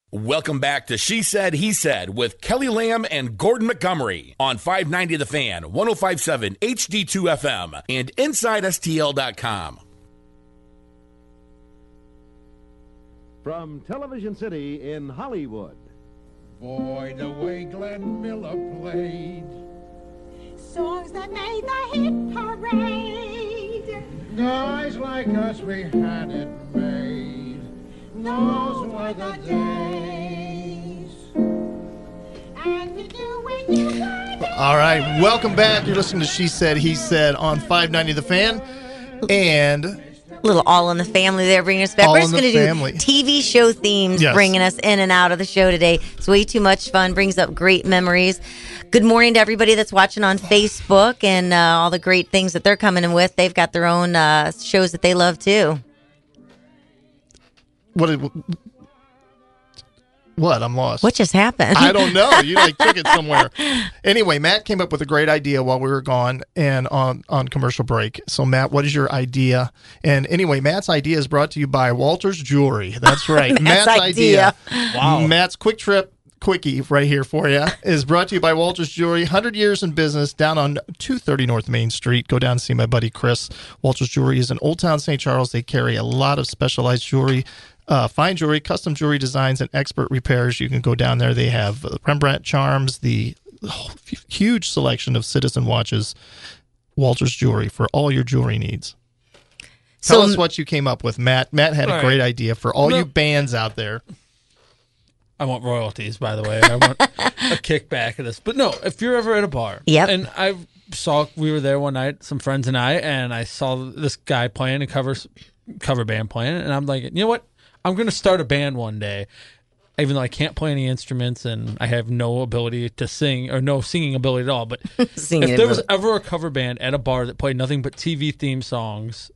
Welcome back to She Said, He Said with Kelly Lamb and Gordon Montgomery on 590 The Fan, 105.7 HD2 FM, and InsideSTL.com. From Television City in Hollywood. Boy, the way Glenn Miller played. Songs that made the hit parade. Guys like us, we had it made. Those were the days. And we knew when you were All right, welcome back. You're listening to She Said, He Said on 590 The Fan. And A little All in the Family there, bringing us back. All We're just in going the to do Family. TV show themes, Yes. bringing us in and out of the show today. It's way too much fun, brings up great memories. Good morning to everybody that's watching on Facebook and all the great things that they're coming in with. They've got their own shows that they love, too. what? I'm lost. What just happened? I don't know. You took it somewhere. Anyway, Matt came up with a great idea while we were gone and on commercial break. So, Matt, what is your idea? And anyway, Matt's idea is brought to you by Walters Jewelry. That's right. Matt's idea. Wow. Matt's Quick Trip Quickie right here for you is brought to you by Walters Jewelry. 100 years in business down on 230 North Main Street. Go down and see my buddy Chris. Walters Jewelry is in Old Town St. Charles. They carry a lot of specialized jewelry. Fine jewelry, custom jewelry designs, and expert repairs. You can go down there. They have Rembrandt charms, the huge selection of Citizen watches. Walters Jewelry for all your jewelry needs. Tell us what you came up with, Matt. Matt had a great idea for all you bands out there. I want royalties, by the way. I want a kickback of this. But no, if you're ever at a bar, and we were there one night, some friends and I saw this guy playing a cover band playing, and I'm like, you know what? I'm going to start a band one day, even though I can't play any instruments and I have no ability to sing or no singing ability at all. But if there was ever a cover band at a bar that played nothing but TV theme songs,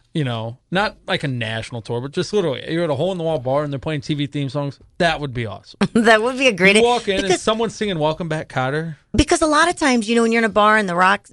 not like a national tour, but just literally, you're at a hole-in-the-wall bar and they're playing TV theme songs, that would be awesome. That would be a great idea. You walk in and someone's singing Welcome Back, Kotter. Because a lot of times, when you're in a bar and the rock,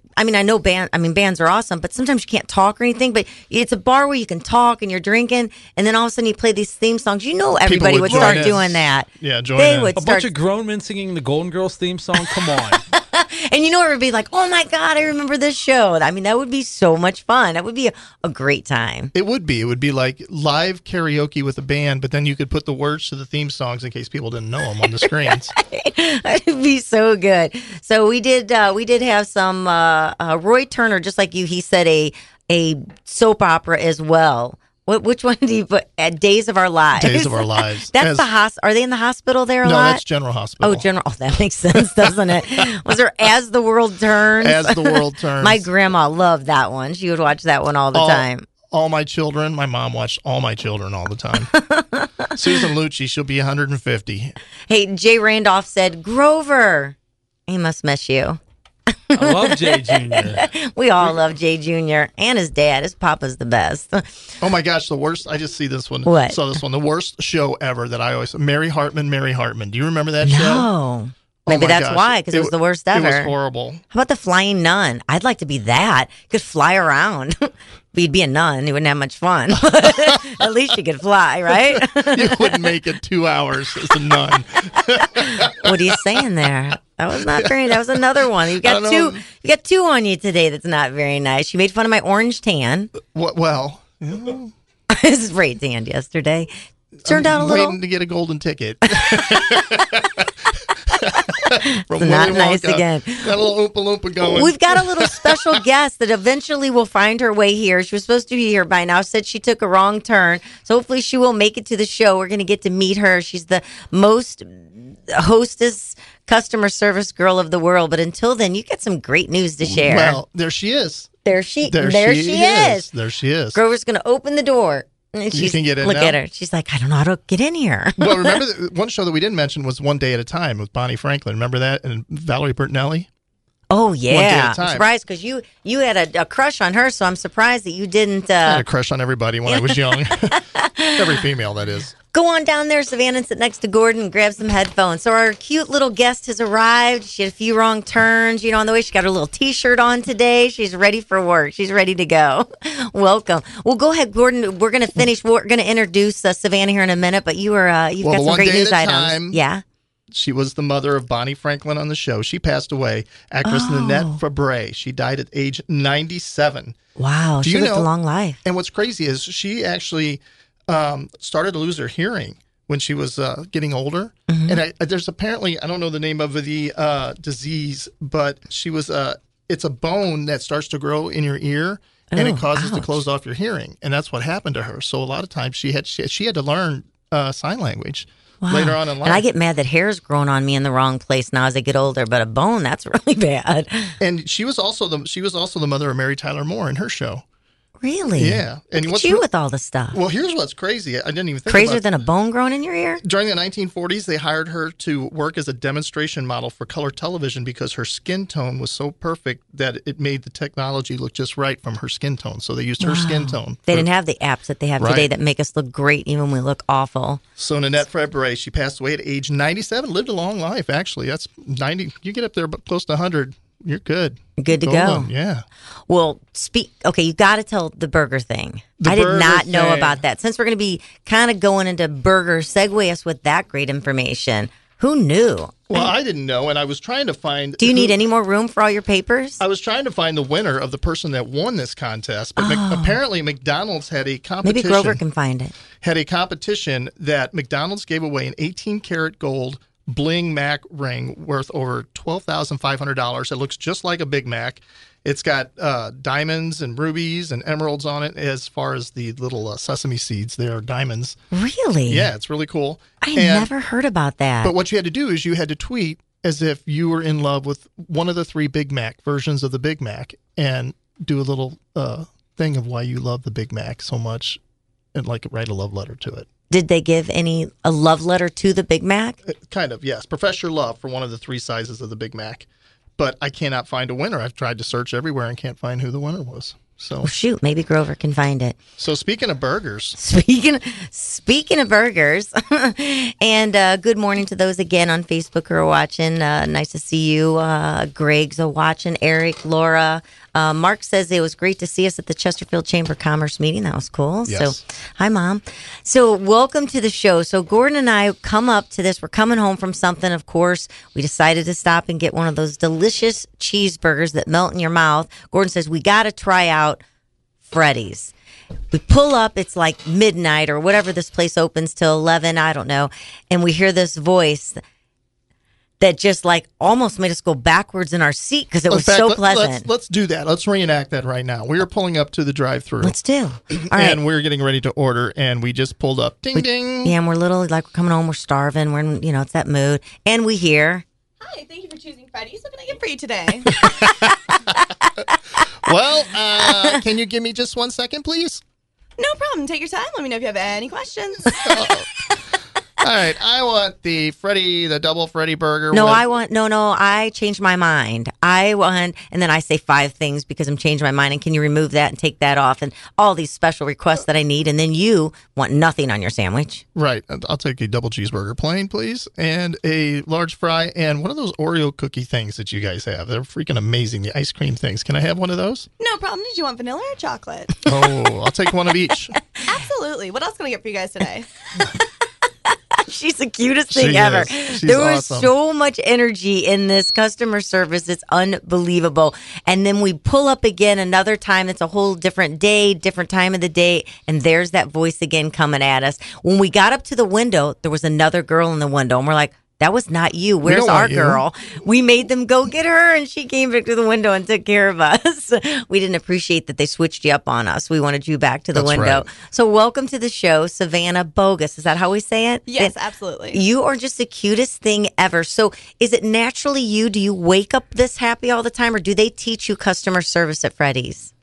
bands are awesome, but sometimes you can't talk or anything, but it's a bar where you can talk and you're drinking, and then all of a sudden you play these theme songs. Everybody would start doing that. Yeah, join they in. would a bunch of grown men singing the Golden Girls theme song, come on. And everybody like, oh my God, I remember this show. That would be so much fun. That would be a great time. It would be. It would be like live karaoke with a band, but then you could put the words to the theme songs in case people didn't know them on the screens. That would be so good. So we did have some Roy Turner, just like you. He said a soap opera as well. Which one do you put? Days of Our Lives. Days of Our Lives. That's the Are they in the hospital there a lot? No, that's General Hospital. Oh, General. Oh, that makes sense, doesn't it? Was there As the World Turns? As the World Turns. My grandma loved that one. She would watch that one all the time. All My Children. My mom watched All My Children all the time. Susan Lucci, she'll be 150. Hey, Jay Randolph said, Grover, he must miss you. I love Jay Jr. We all love Jay Jr. and his dad. His papa's the best. Oh my gosh, the worst. I just see this one. What? Saw this one. The worst show ever that I always. Mary Hartman. Do you remember that show? No. Maybe that's why, because it was the worst ever. It was horrible. How about the flying nun? I'd like to be that. You could fly around. But you'd be a nun. You wouldn't have much fun. At least you could fly, right? You wouldn't make it 2 hours as a nun. What are you saying there? That was not very. That was another one. You got two. You got two on you today. That's not very nice. You made fun of my orange tan. What? Well, this is spray tanned yesterday. Turned out a little. Waiting to get a golden ticket. From not nice again. Got a little Oompa Loompa going. We've got a little special guest that eventually will find her way here. She was supposed to be here by now. Said she took a wrong turn. So hopefully she will make it to the show. We're going to get to meet her. She's the most hostess customer service girl of the world. But until then, you got some great news to share. Well, there she is. There she is. There she is. Grover's going to open the door. And you can get in look now? at her. She's like, I don't know how to get in here. Well, remember one show that we didn't mention was One Day at a Time with Bonnie Franklin. Remember that? And Valerie Bertinelli? Oh, yeah. 1 Day at a Time. I'm surprised because you had a crush on her, so I'm surprised that you didn't. I had a crush on everybody when I was young. Every female, that is. Go on down there, Savannah, and sit next to Gordon and grab some headphones. So our cute little guest has arrived. She had a few wrong turns, on the way. She got her little T-shirt on today. She's ready for work. She's ready to go. Welcome. Well, go ahead, Gordon. We're going to finish. We're going to introduce Savannah here in a minute, but you've got some great news items. Yeah. She was the mother of Bonnie Franklin on the show. She passed away. Actress Nanette Fabre. She died at age 97. Wow. She lived a long life. And what's crazy is she actually started to lose her hearing when she was getting older. Mm-hmm. And there's apparently, I don't know the name of the disease, but she was, it's a bone that starts to grow in your ear. And it causes to close off your hearing. And that's what happened to her. So a lot of times she had to learn sign language. Wow. Later on in life. And I get mad that hair's growing on me in the wrong place now as I get older, but a bone, that's really bad. And she was also the mother of Mary Tyler Moore in her show. Really? Yeah. And Look at you with all the stuff. Well, here's what's crazy. I didn't even think Crazier than a bone growing in your ear? During the 1940s, they hired her to work as a demonstration model for color television because her skin tone was so perfect that it made the technology look just right from her skin tone. So they used her skin tone. They didn't have the apps that they have today that make us look great even when we look awful. So Nanette Fabre, she passed away at age 97, lived a long life, actually. That's 90. You get up there close to 100. You're good. Good to go. Yeah. Well, you got to tell the burger thing. I did not know about that. Since we're going to be kind of going into burger, segue us with that great information. Who knew? Well, I didn't know, and I was trying to find... Do you need any more room for all your papers? I was trying to find the winner of the person that won this contest, but apparently McDonald's had a competition... Maybe Grover can find it. Had a competition that McDonald's gave away an 18-karat gold Bling Mac ring worth over $12,500. It looks just like a Big Mac. It's got diamonds and rubies and emeralds on it. As far as the little sesame seeds, they are diamonds. Really? Yeah, it's really cool. I never heard about that. But what you had to do is you had to tweet as if you were in love with one of the 3 Big Mac versions of the Big Mac and do a little thing of why you love the Big Mac so much and write a love letter to it. Did they give a love letter to the Big Mac? Kind of, yes. Profess your love for one of the 3 sizes of the Big Mac. But I cannot find a winner. I've tried to search everywhere and can't find who the winner was. So well, shoot, maybe Grover can find it. So speaking of burgers. Speaking of burgers, and good morning to those again on Facebook who are watching. Nice to see you. Greg's watching. Eric, Laura. Mark says it was great to see us at the Chesterfield Chamber of Commerce meeting. That was cool. Yes. So, hi, Mom. So, welcome to the show. So, Gordon and I come up to this. We're coming home from something, of course. We decided to stop and get one of those delicious cheeseburgers that melt in your mouth. Gordon says, we got to try out Freddy's. We pull up. It's like midnight or whatever. This place opens till 11. I don't know. And we hear this voice that just almost made us go backwards in our seat because it was so pleasant. Let's do that. Let's reenact that right now. We were pulling up to the drive-thru. Let's do. All right. And we were getting ready to order, and we just pulled up. Ding, ding. Yeah, and we're we're coming home. We're starving. We're in, it's that mood. And we hear... Hi, thank you for choosing Freddy's. What can I get for you today? Well, can you give me just 1 second, please? No problem. Take your time. Let me know if you have any questions. All right, I want the double Freddy burger. No, I changed my mind. And then I say 5 things because I'm changing my mind. And can you remove that and take that off? And all these special requests that I need. And then you want nothing on your sandwich. Right. I'll take a double cheeseburger plain, please. And a large fry. And one of those Oreo cookie things that you guys have. They're freaking amazing. The ice cream things. Can I have one of those? No problem. Did you want vanilla or chocolate? Oh, I'll take one of each. Absolutely. What else can I get for you guys today? She's the cutest thing ever. There was awesome. So much energy in this customer service. It's unbelievable. And then we pull up again another time. It's a whole different day, different time of the day. And there's that voice again coming at us. When we got up to the window, there was another girl in the window. And we're like, that was not you. Where's our girl? We made them go get her, and she came back to the window and took care of us. We didn't appreciate that they switched you up on us. We wanted you back to the window. Right. So welcome to the show, Savannah Bogus. Is that how we say it? Yes, absolutely. You are just the cutest thing ever. So is it naturally you? Do you wake up this happy all the time, or do they teach you customer service at Freddy's?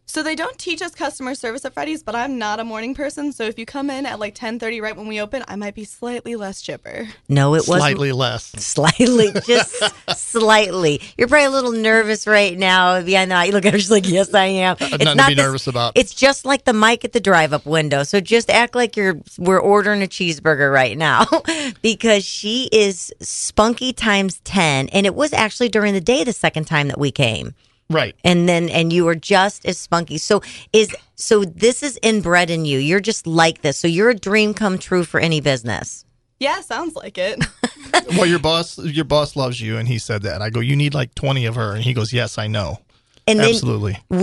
So they don't teach us customer service at Freddy's, but I'm not a morning person. So if you come in at like 10:30 right when we open, I might be slightly less chipper. No, it wasn't. Slightly less. Slightly, just slightly. You're probably a little nervous right now. Yeah, no, you look at her, she's like, yes, I am. It's nothing to be nervous about. It's just like the mic at the drive-up window. So just act like we're ordering a cheeseburger right now because she is spunky times 10. And it was actually during the day the second time that we came. Right. And you were just as spunky. So this is inbred in you. You're just like this. So you're a dream come true for any business. Yeah, sounds like it. Well, your boss loves you, and he said that. I go, you need like 20 of her, and he goes, yes, I know. And absolutely. Then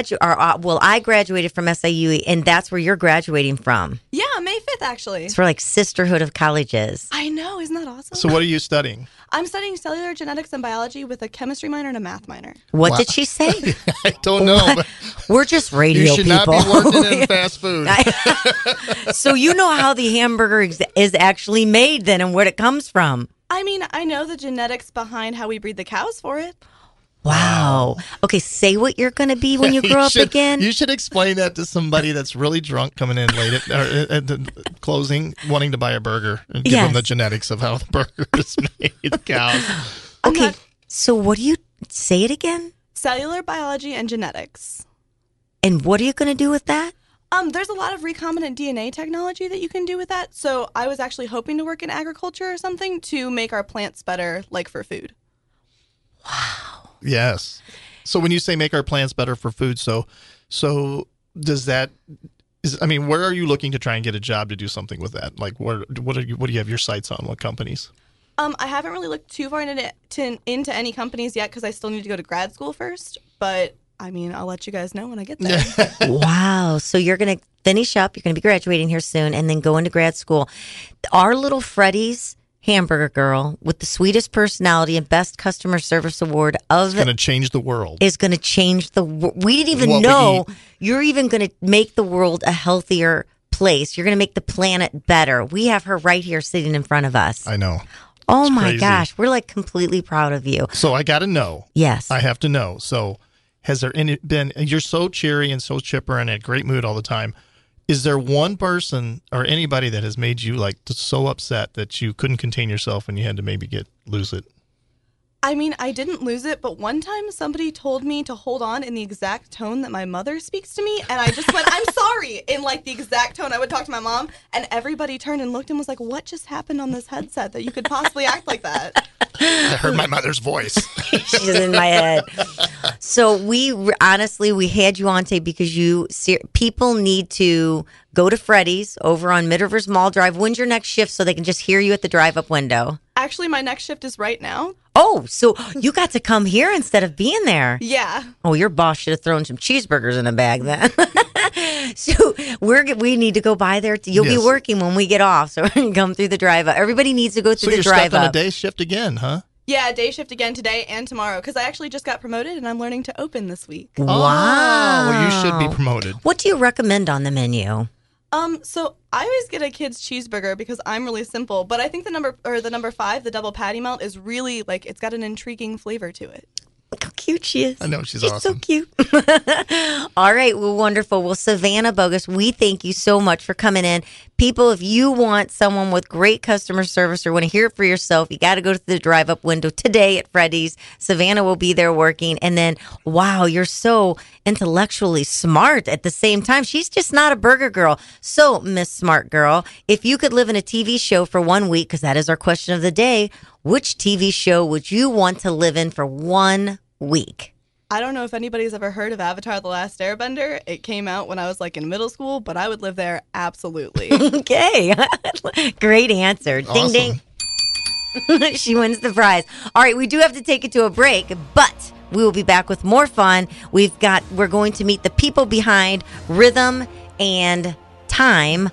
I graduated from SIU, and that's where you're graduating from. Yeah, May 5th, actually. It's for like sisterhood of colleges. I know, isn't that awesome? So what are you studying? I'm studying cellular genetics and biology with a chemistry minor and a math minor. What did she say? I don't know. But we're just radio you should people. not be working in fast food. So you know how the hamburger is actually made then and where it comes from. I mean, I know the genetics behind how we breed the cows for it. Wow. Okay, say what you're going to be when you grow up again. You should explain that to somebody that's really drunk coming in late at the closing, wanting to buy a burger, and give them the genetics of how the burger is made. Cows. Okay, so what do you say it again? Cellular biology and genetics. And what are you going to do with that? There's a lot of recombinant DNA technology that you can do with that. So I was actually hoping to work in agriculture or something to make our plants better, like for food. Wow. Yes. So when you say make our plants better for food, so does that? Where are you looking to try and get a job to do something with that? Like, what do you have your sights on? What companies? I haven't really looked too far into any companies yet because I still need to go to grad school first. But I'll let you guys know when I get there. Wow. So you're going to finish up. You're going to be graduating here soon, and then go into grad school. Our little Freddy's hamburger girl with the sweetest personality and best customer service award It's going to change the world. Is going to change the world. We didn't even know you're even going to make the world a healthier place. You're going to make the planet better. We have her right here sitting in front of us. I know. Oh it's my crazy. gosh. We're like completely proud of you. So I got to know. Yes. I have to know. So has there been, you're so cheery and so chipper and in a great mood all the time. Is there one person or anybody that has made you like so upset that you couldn't contain yourself and you had to maybe lose it? I didn't lose it, but one time somebody told me to hold on in the exact tone that my mother speaks to me, and I just went, I'm sorry, in like the exact tone I would talk to my mom, and everybody turned and looked and was like, what just happened on this headset that you could possibly act like that? I heard my mother's voice. She's in my head. So we had you on tape because people need to go to Freddy's over on Mid-Rivers Mall Drive. When's your next shift so they can just hear you at the drive-up window? Actually, my next shift is right now. Oh, so you got to come here instead of being there. Yeah. Oh, your boss should have thrown some cheeseburgers in a bag then. So we need to go by there. You'll be working when we get off, so we're going to come through the drive-up. Everybody needs to go through the drive-up. So you're stuck on a day shift again, huh? Yeah, day shift again today and tomorrow because I actually just got promoted and I'm learning to open this week. Wow. Oh, well, you should be promoted. What do you recommend on the menu? So I always get a kid's cheeseburger because I'm really simple, but I think the number 5, the double patty melt, is really it's got an intriguing flavor to it. Look how cute she is. I know, she's so awesome. Cute. All right, well, wonderful. Well, Savannah Bogus, we thank you so much for coming in. People, if you want someone with great customer service or want to hear it for yourself, you got to go to the drive-up window today at Freddy's. Savannah will be there working. And then, wow, you're so intellectually smart at the same time. She's just not a burger girl. So, Miss Smart Girl, if you could live in a TV show for 1 week, because that is our question of the day, which TV show would you want to live in for 1 week? I don't know if anybody's ever heard of Avatar: The Last Airbender. It came out when I was in middle school, but I would live there absolutely. Okay. Great answer. Awesome. Ding, ding. She wins the prize. All right, we do have to take it to a break, but we will be back with more fun. We're going to meet the people behind Rhythm and Time.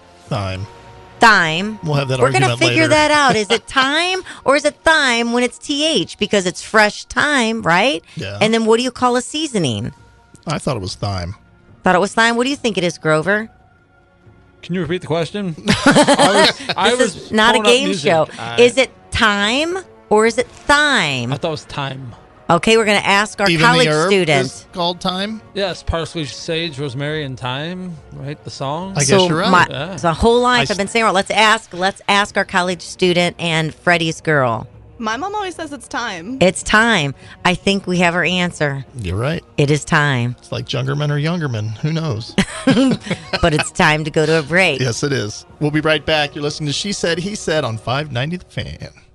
We'll have that We're argument going to figure later. that out. Is it time or is it thyme when it's TH? Because it's fresh thyme, right? Yeah. And then what do you call a seasoning? I thought it was thyme. Thought it was thyme. What do you think it is, Grover? Can you repeat the question? This is not a game show. Is it time or is it thyme? I thought it was time. Okay, we're going to ask our Even college the herb students. is called thyme? Yes, parsley, sage, rosemary, and thyme. Right, the song. I guess you're right. It's a whole line. I've been saying, well, let's ask our college student and Freddie's girl. My mom always says it's time. It's time. I think we have our answer. You're right. It is time. It's like Jungerman or Youngerman. Who knows? But it's time to go to a break. Yes, it is. We'll be right back. You're listening to She Said, He Said on 590 The Fan.